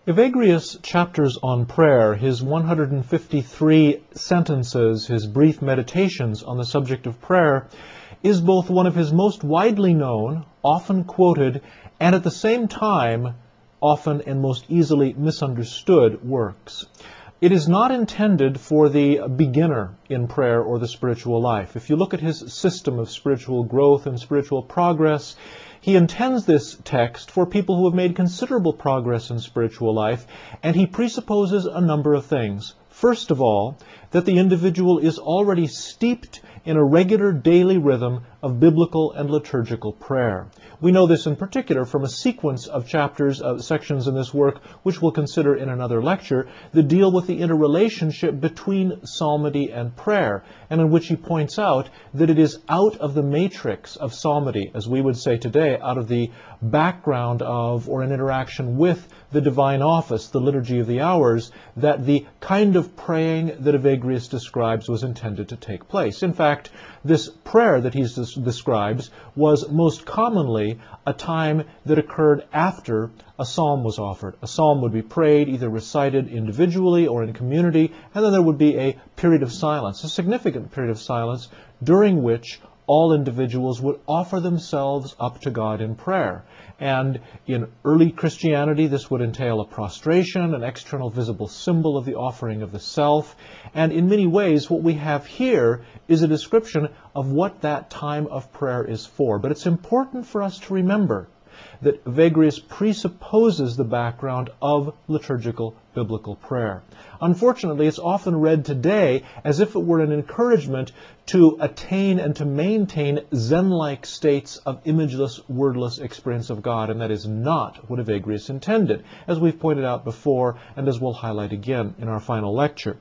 Evagrius' chapters on prayer, his 153 sentences, his brief meditations on the subject of prayer, is both one of his most widely known, often quoted, and at the same time often and most easily misunderstood works. It is not intended for the beginner in prayer or the spiritual life. If you look at his system of spiritual growth and spiritual progress, he intends this text for people who have made considerable progress in spiritual life, and he presupposes a number of things. First of all, that the individual is already steeped in a regular daily rhythm of biblical and liturgical prayer. We know this in particular from a sequence of sections in this work, which we'll consider in another lecture, that deal with the interrelationship between psalmody and prayer, and in which he points out that it is out of the matrix of psalmody, as we would say today, out of the background of or an interaction with the divine office, the liturgy of the hours, that the kind of praying that Evagrius describes was intended to take place. In fact, this prayer that he describes was most commonly a time that occurred after a psalm was offered. A psalm would be prayed, either recited individually or in community, and then there would be a period of silence, a significant period of silence, during which all individuals would offer themselves up to God in prayer. And in early Christianity, this would entail a prostration, an external visible symbol of the offering of the self. And in many ways, what we have here is a description of what that time of prayer is for. But it's important for us to remember that Evagrius presupposes the background of liturgical biblical prayer. Unfortunately, it's often read today as if it were an encouragement to attain and to maintain Zen-like states of imageless, wordless experience of God, and that is not what Evagrius intended, as we've pointed out before and as we'll highlight again in our final lecture.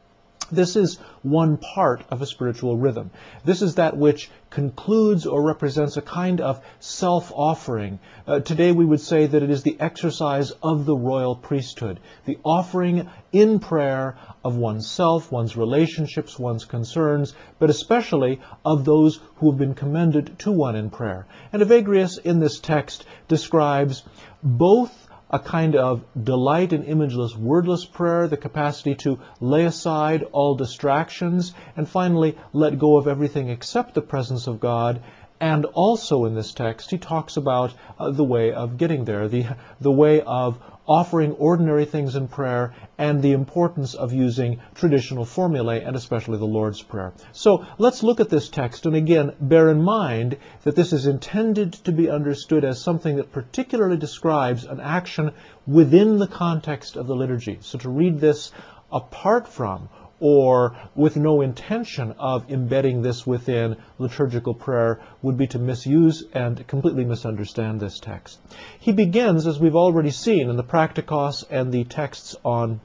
This is one part of a spiritual rhythm. This is that which concludes or represents a kind of self-offering. Today we would say that it is the exercise of the royal priesthood, the offering in prayer of oneself, one's relationships, one's concerns, but especially of those who have been commended to one in prayer. And Evagrius in this text describes both a kind of delight in imageless, wordless prayer, the capacity to lay aside all distractions, and finally let go of everything except the presence of God. And also in this text, he talks about the way of getting there, the way of offering ordinary things in prayer, and the importance of using traditional formulae, and especially the Lord's Prayer. So let's look at this text, and again, bear in mind that this is intended to be understood as something that particularly describes an action within the context of the liturgy. So to read this apart from or with no intention of embedding this within liturgical prayer would be to misuse and completely misunderstand this text. He begins, as we've already seen in the Practicos and the texts on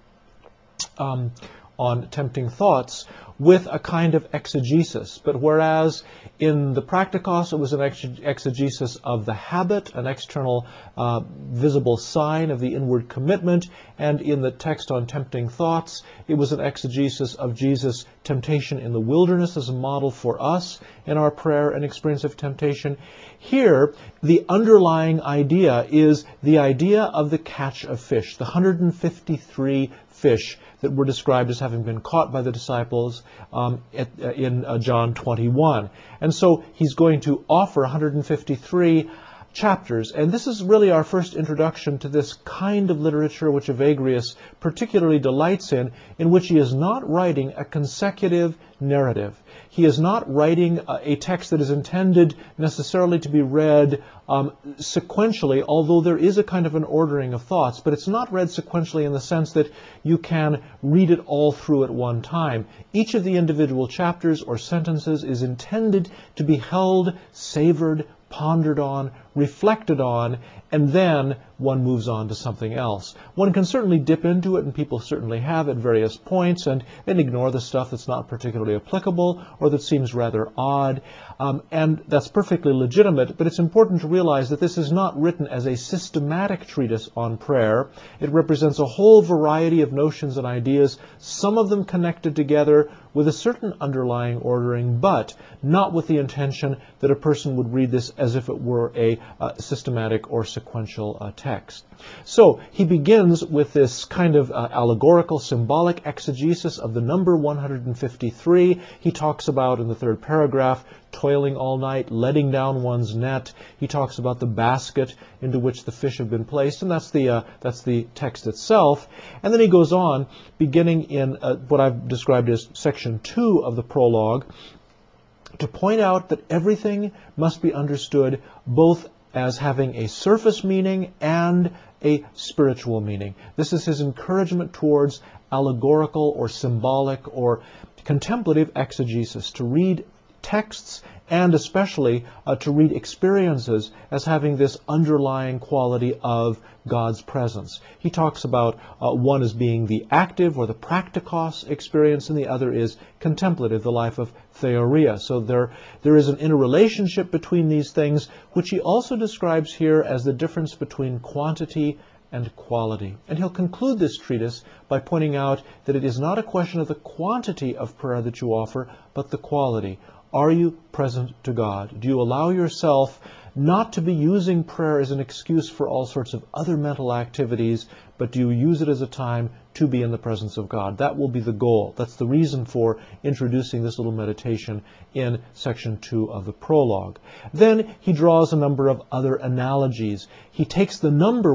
tempting thoughts, with a kind of exegesis. But whereas in the Practicos it was an exegesis of the habit, an external visible sign of the inward commitment, and in the text on tempting thoughts it was an exegesis of Jesus' temptation in the wilderness as a model for us in our prayer and experience of temptation. Here, the underlying idea is the idea of the catch of fish, the 153 fish that were described as having been caught by the disciples in John 21. And so he's going to offer 153 chapters, and this is really our first introduction to this kind of literature which Evagrius particularly delights in which he is not writing a consecutive narrative. He is not writing a text that is intended necessarily to be read sequentially, although there is a kind of an ordering of thoughts, but it's not read sequentially in the sense that you can read it all through at one time. Each of the individual chapters or sentences is intended to be held, savored, pondered on, reflected on, and then one moves on to something else. One can certainly dip into it, and people certainly have at various points, and then ignore the stuff that's not particularly applicable or that seems rather odd. And that's perfectly legitimate, but it's important to realize that this is not written as a systematic treatise on prayer. It represents a whole variety of notions and ideas, some of them connected together with a certain underlying ordering, but not with the intention that a person would read this as if it were a systematic or sequential text. So he begins with this kind of allegorical, symbolic exegesis of the number 153. He talks about, in the third paragraph, toiling all night, letting down one's net. He talks about the basket into which the fish have been placed, and that's the text itself. And then he goes on, beginning in what I've described as section 2 of the prologue, to point out that everything must be understood both as having a surface meaning and a spiritual meaning. This is his encouragement towards allegorical or symbolic or contemplative exegesis, to read texts and especially to read experiences as having this underlying quality of God's presence. He talks about one as being the active or the praktikos experience, and the other is contemplative, the life of theoria. So there is an interrelationship between these things, which he also describes here as the difference between quantity and quality. And he'll conclude this treatise by pointing out that it is not a question of the quantity of prayer that you offer, but the quality. Are you present to God? Do you allow yourself not to be using prayer as an excuse for all sorts of other mental activities, but do you use it as a time to be in the presence of God? That will be the goal. That's the reason for introducing this little meditation in section 2 of the prologue. Then he draws a number of other analogies. He takes the number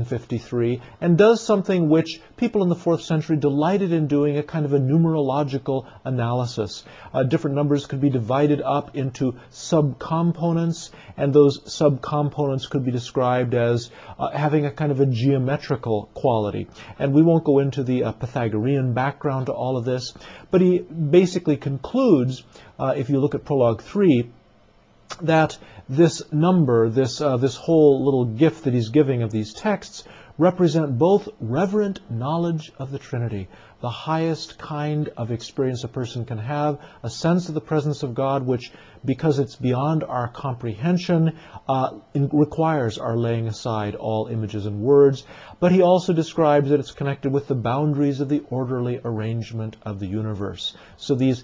153 and does something which people in the 4th century delighted in doing, a kind of a numerological analysis. Different numbers could be divided up into subcomponents, and those subcomponents could be described as having a kind of a geometrical quality. And we won't go into the Pythagorean background to all of this, but he basically concludes, if you look at Prologue 3, that this number, this whole little gift that he's giving of these texts, represent both reverent knowledge of the Trinity, the highest kind of experience a person can have, a sense of the presence of God, which, because it's beyond our comprehension, requires our laying aside all images and words. But he also describes that it's connected with the boundaries of the orderly arrangement of the universe. So these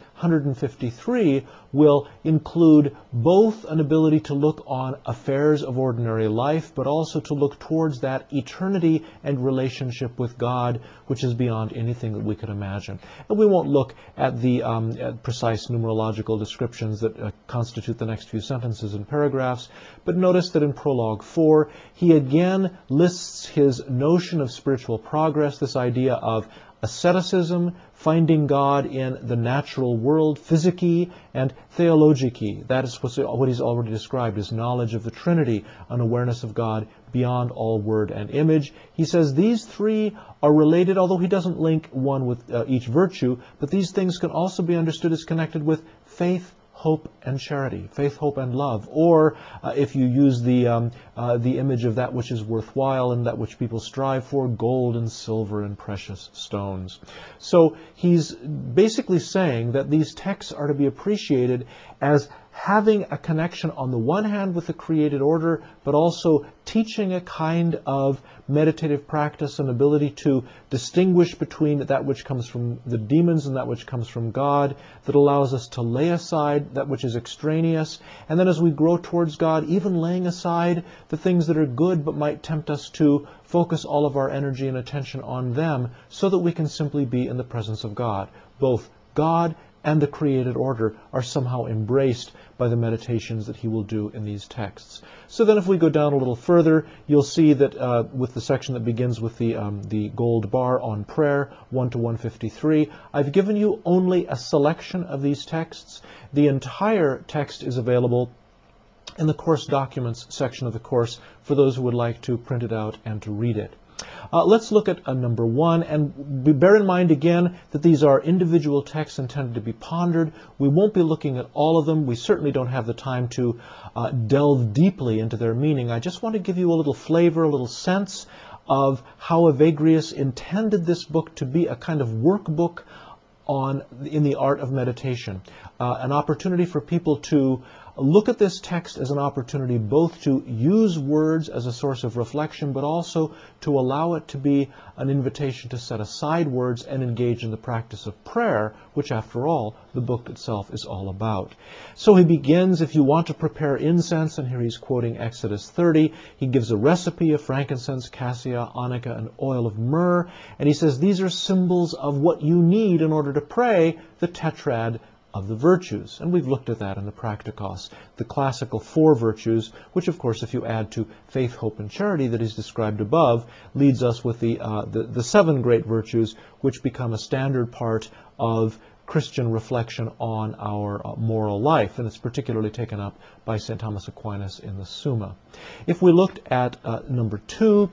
153 will include both an ability to look on affairs of ordinary life, but also to look towards that eternity and relationship with God, which is beyond anything that we could imagine. And we won't look at the precise numerological descriptions that constitute the next few sentences and paragraphs, but notice that in Prologue 4, he again lists his notion of spiritual progress, this idea of asceticism, finding God in the natural world, physici, and theologiki. That is what he's already described as knowledge of the Trinity, an awareness of God beyond all word and image. He says these three are related, although he doesn't link one with each virtue, but these things can also be understood as connected with faith, hope, and charity, faith, hope, and love. Or if you use the image of that which is worthwhile and that which people strive for, gold and silver and precious stones. So he's basically saying that these texts are to be appreciated as having a connection on the one hand with the created order, but also teaching a kind of meditative practice and ability to distinguish between that which comes from the demons and that which comes from God, that allows us to lay aside that which is extraneous, and then as we grow towards God, even laying aside the things that are good but might tempt us to focus all of our energy and attention on them, so that we can simply be in the presence of God. Both God and the created order are somehow embraced by the meditations that he will do in these texts. So then if we go down a little further, you'll see that with the section that begins with the gold bar on prayer, 1 to 153, I've given you only a selection of these texts. The entire text is available in the course documents section of the course for those who would like to print it out and to read it. Let's look at number 1, and bear in mind again that these are individual texts intended to be pondered. We won't be looking at all of them. We certainly don't have the time to delve deeply into their meaning. I just want to give you a little flavor, a little sense of how Evagrius intended this book to be a kind of workbook in the art of meditation, an opportunity for people to look at this text as an opportunity both to use words as a source of reflection, but also to allow it to be an invitation to set aside words and engage in the practice of prayer, which after all, the book itself is all about. So he begins, if you want to prepare incense, and here he's quoting Exodus 30, he gives a recipe of frankincense, cassia, onycha, and oil of myrrh, and he says these are symbols of what you need in order to pray the tetrad of the virtues. And we've looked at that in the Practicos, the classical 4 virtues, which of course if you add to faith, hope, and charity that is described above, leads us with the 7 great virtues, which become a standard part of Christian reflection on our moral life, and it's particularly taken up by St. Thomas Aquinas in the Summa. If we looked at number 2,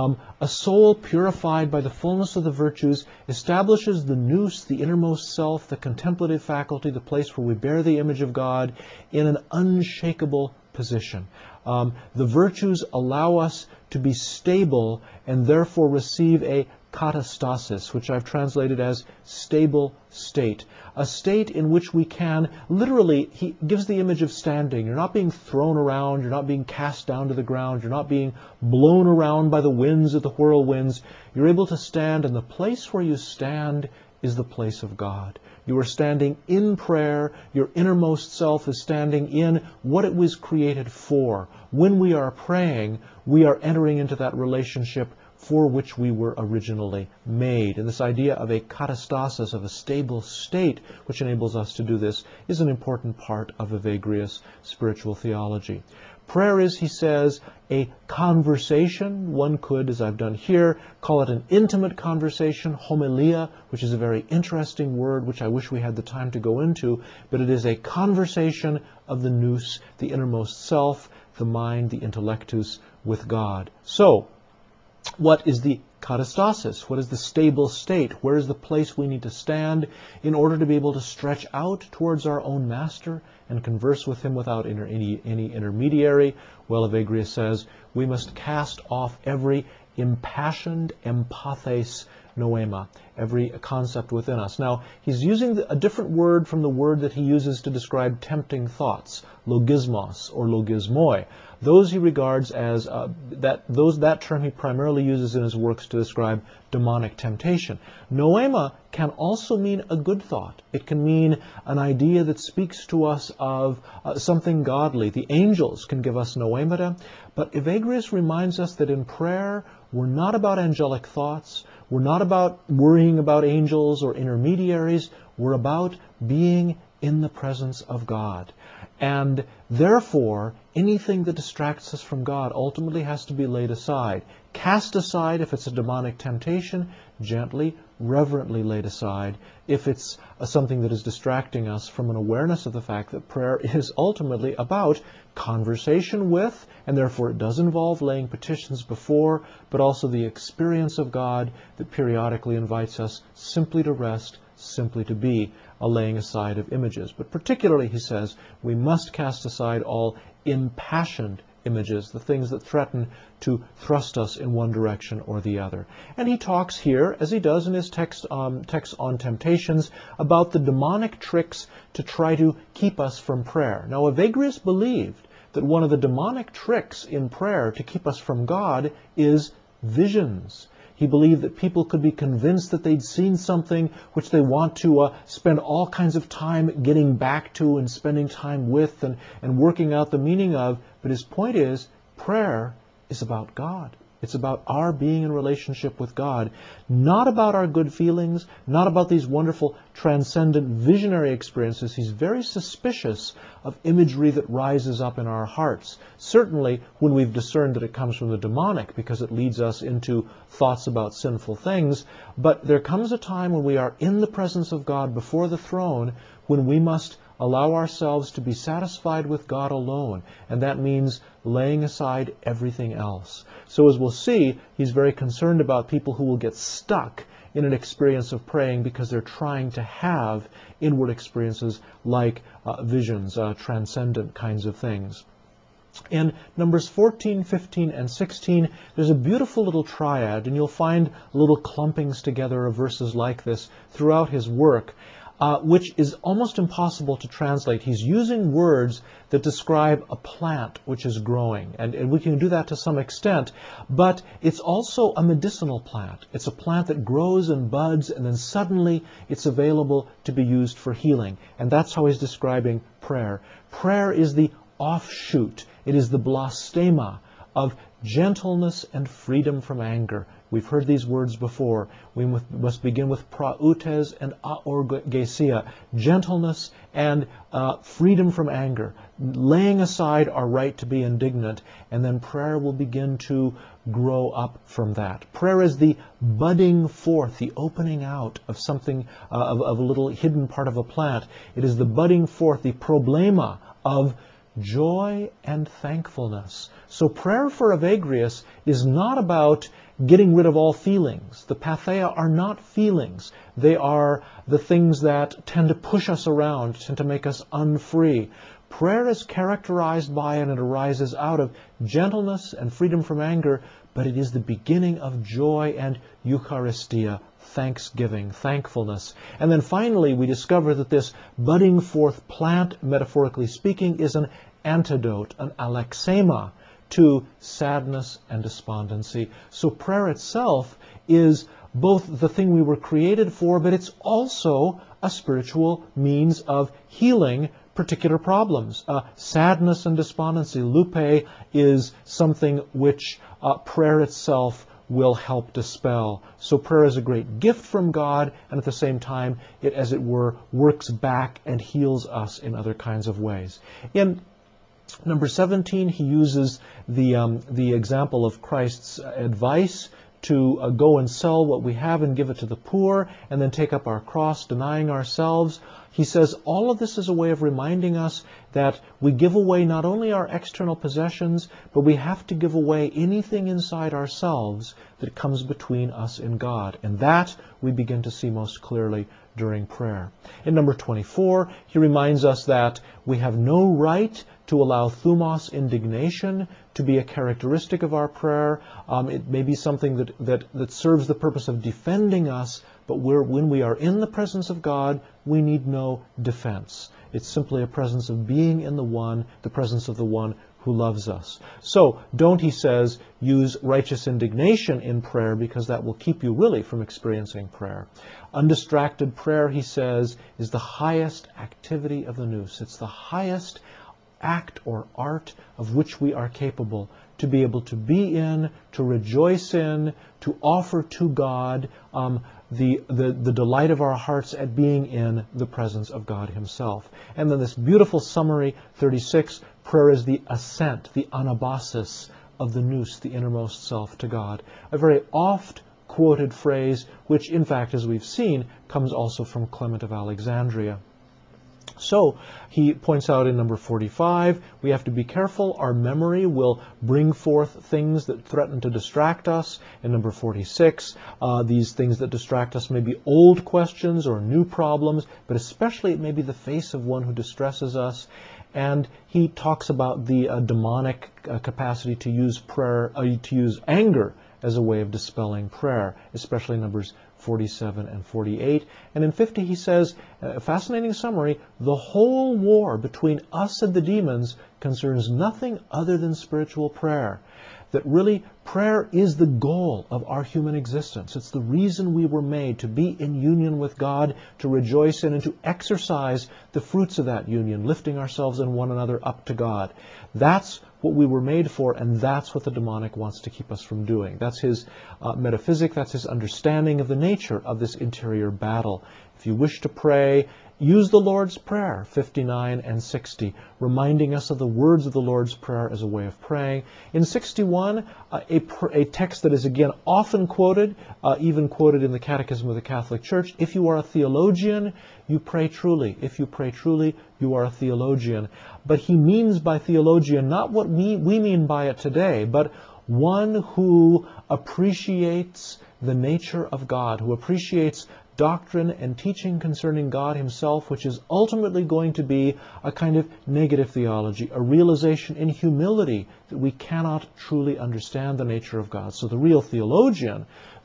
a soul purified by the fullness of the virtues establishes the nous, the innermost self, the contemplative faculty, the place where we bear the image of God, in an unshakable position. The virtues allow us to be stable and therefore receive a katastasis, which I've translated as stable state. A state in which we can, literally, he gives the image of standing. You're not being thrown around, you're not being cast down to the ground, you're not being blown around by the winds of the whirlwinds. You're able to stand, and the place where you stand is the place of God. You are standing in prayer. Your innermost self is standing in what it was created for. When we are praying, we are entering into that relationship for which we were originally made. And this idea of a katastasis, of a stable state, which enables us to do this, is an important part of Evagrius' spiritual theology. Prayer is, he says, a conversation. One could, as I've done here, call it an intimate conversation, homilia, which is a very interesting word, which I wish we had the time to go into, but it is a conversation of the nous, the innermost self, the mind, the intellectus, with God. So, what is the katastasis? What is the stable state? Where is the place we need to stand in order to be able to stretch out towards our own master and converse with him without any intermediary? Well, Evagrius says, we must cast off every impassioned empathes noema, every concept within us. Now, he's using a different word from the word that he uses to describe tempting thoughts, logismos or logismoi. Those he regards as, that term he primarily uses in his works to describe demonic temptation. Noema can also mean a good thought. It can mean an idea that speaks to us of something godly. The angels can give us noemata, but Evagrius reminds us that in prayer, we're not about angelic thoughts. We're not about worrying about angels or intermediaries. We're about being in the presence of God. And therefore, anything that distracts us from God ultimately has to be laid aside. Cast aside if it's a demonic temptation, gently, reverently laid aside if it's something that is distracting us from an awareness of the fact that prayer is ultimately about conversation with, and therefore it does involve laying petitions before, but also the experience of God that periodically invites us simply to rest, simply to be, a laying aside of images. But particularly, he says, we must cast aside all impassioned images, the things that threaten to thrust us in one direction or the other. And he talks here, as he does in his text on temptations, about the demonic tricks to try to keep us from prayer. Now, Evagrius believed that one of the demonic tricks in prayer to keep us from God is visions. He believed that people could be convinced that they'd seen something which they want to spend all kinds of time getting back to and spending time with and working out the meaning of. But his point is, prayer is about God. It's about our being in relationship with God, not about our good feelings, not about these wonderful transcendent visionary experiences. He's very suspicious of imagery that rises up in our hearts. Certainly when we've discerned that it comes from the demonic because it leads us into thoughts about sinful things. But there comes a time when we are in the presence of God before the throne when we must allow ourselves to be satisfied with God alone. And that means laying aside everything else. So as we'll see, he's very concerned about people who will get stuck in an experience of praying because they're trying to have inward experiences like visions, transcendent kinds of things. In Numbers 14, 15, and 16, there's a beautiful little triad, and you'll find little clumpings together of verses like this throughout his work. which is almost impossible to translate. He's using words that describe a plant which is growing, and we can do that to some extent, but it's also a medicinal plant. It's a plant that grows and buds, and then suddenly it's available to be used for healing. And that's how he's describing prayer. Prayer is the offshoot. It is the blastema of gentleness and freedom from anger. We've heard these words before. We must begin with prautes and aorgesia, gentleness and freedom from anger, laying aside our right to be indignant, and then prayer will begin to grow up from that. Prayer is the budding forth, the opening out of something, of a little hidden part of a plant. It is the budding forth, the problema of joy and thankfulness. So prayer for Evagrius is not about getting rid of all feelings. The patheia are not feelings. They are the things that tend to push us around, tend to make us unfree. Prayer is characterized by, and it arises out of, gentleness and freedom from anger, but it is the beginning of joy and Eucharistia, thanksgiving, thankfulness. And then finally, we discover that this budding forth plant, metaphorically speaking, is an antidote, an alexema, to sadness and despondency. So prayer itself is both the thing we were created for, but it's also a spiritual means of healing particular problems. Sadness and despondency, lupe, is something which prayer itself will help dispel. So prayer is a great gift from God, and at the same time, it, as it were, works back and heals us in other kinds of ways. In number 17, he uses the example of Christ's advice to go and sell what we have and give it to the poor, and then take up our cross, denying ourselves. He says all of this is a way of reminding us that we give away not only our external possessions, but we have to give away anything inside ourselves that comes between us and God. And that we begin to see most clearly during prayer. In number 24, he reminds us that we have no right to allow thumos, indignation, to be a characteristic of our prayer. It may be something that serves the purpose of defending us, but when we are in the presence of God, we need no defense. It's simply a presence of being in the presence of the one who loves us. So don't, he says, use righteous indignation in prayer, because that will keep you really from experiencing prayer. Undistracted prayer, he says, is the highest activity of the nous. It's the highest act or art of which we are capable, to be able to be in, to rejoice in, to offer to God the delight of our hearts at being in the presence of God himself. And then this beautiful summary, 36, prayer is the ascent, the anabasis of the nous, the innermost self, to God. A very oft quoted phrase, which in fact, as we've seen, comes also from Clement of Alexandria. So he points out in number 45, we have to be careful. Our memory will bring forth things that threaten to distract us. In number 46, these things that distract us may be old questions or new problems, but especially it may be the face of one who distresses us. And he talks about the demonic capacity to use prayer, to use anger as a way of dispelling prayer, especially numbers 47 and 48. And in 50 he says, a fascinating summary, the whole war between us and the demons concerns nothing other than spiritual prayer. That really prayer is the goal of our human existence. It's the reason we were made, to be in union with God, to rejoice in and to exercise the fruits of that union, lifting ourselves and one another up to God. That's what we were made for, and that's what the demonic wants to keep us from doing. That's his metaphysic, that's his understanding of the nature of this interior battle. If you wish to pray, use the Lord's Prayer, 59 and 60, reminding us of the words of the Lord's Prayer as a way of praying. In 61, a text that is again often quoted, even quoted in the Catechism of the Catholic Church, if you are a theologian, you pray truly. If you pray truly, you are a theologian. But he means by theologian not what we mean by it today, but one who appreciates the nature of God, who appreciates doctrine and teaching concerning God himself, which is ultimately going to be a kind of negative theology, a realization in humility that we cannot truly understand the nature of God. So the real theologian,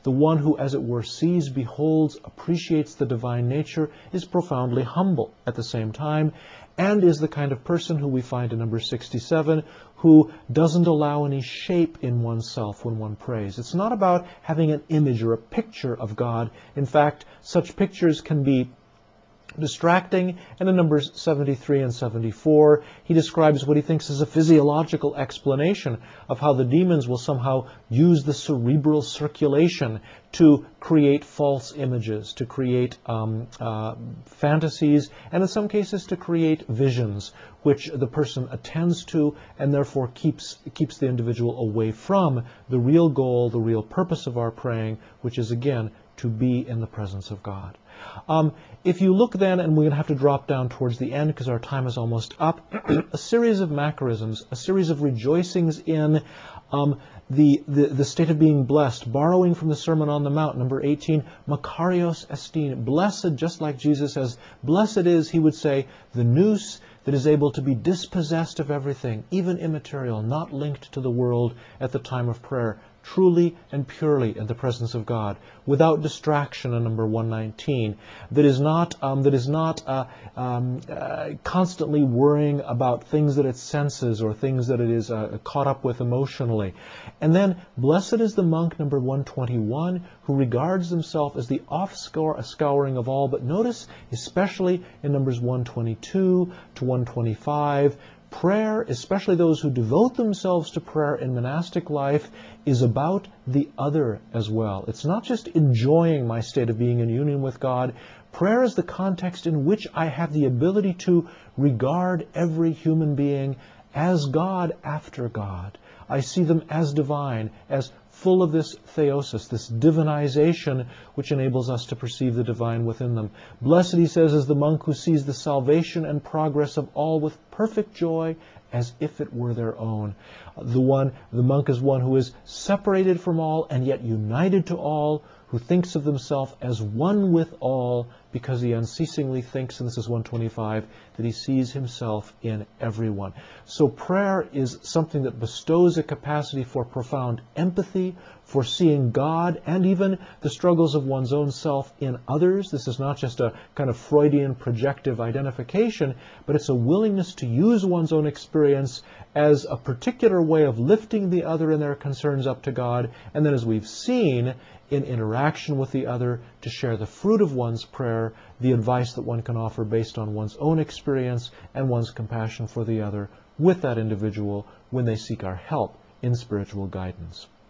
The one who, as it were, sees, beholds, appreciates the divine nature is profoundly humble at the same time, and is the kind of person who we find in number 67, who doesn't allow any shape in oneself when one prays. It's not about having an image or a picture of God. In fact, such pictures can be distracting, and in Numbers 73 and 74, he describes what he thinks is a physiological explanation of how the demons will somehow use the cerebral circulation to create false images, to create fantasies, and in some cases to create visions, which the person attends to and therefore keeps the individual away from the real goal, the real purpose of our praying, which is, again, to be in the presence of God. If you look then, and we're going to have to drop down towards the end because our time is almost up, a series of Macarisms, a series of rejoicings in the state of being blessed, borrowing from the Sermon on the Mount, number 18, Makarios estin, blessed, just like Jesus says, blessed is, he would say, the nous that is able to be dispossessed of everything, even immaterial, not linked to the world at the time of prayer, truly and purely in the presence of God, without distraction in number 119, that is not constantly worrying about things that it senses or things that it is caught up with emotionally. And then, blessed is the monk, number 121, who regards himself as the off-scouring of all. But notice, especially in numbers 122 to 125, prayer, especially those who devote themselves to prayer in monastic life, is about the other as well. It's not just enjoying my state of being in union with God. Prayer is the context in which I have the ability to regard every human being as God after God. I see them as divine, as full of this theosis, this divinization, which enables us to perceive the divine within them. Blessed, he says, is the monk who sees the salvation and progress of all with perfect joy, as if it were their own. The monk is one who is separated from all and yet united to all, who thinks of himself as one with all, because he unceasingly thinks, and this is 125, that he sees himself in everyone. So prayer is something that bestows a capacity for profound empathy, for seeing God and even the struggles of one's own self in others. This is not just a kind of Freudian projective identification, but it's a willingness to use one's own experience as a particular way of lifting the other and their concerns up to God, and then, as we've seen, in interaction with the other, to share the fruit of one's prayer, the advice that one can offer based on one's own experience and one's compassion for the other with that individual when they seek our help in spiritual guidance.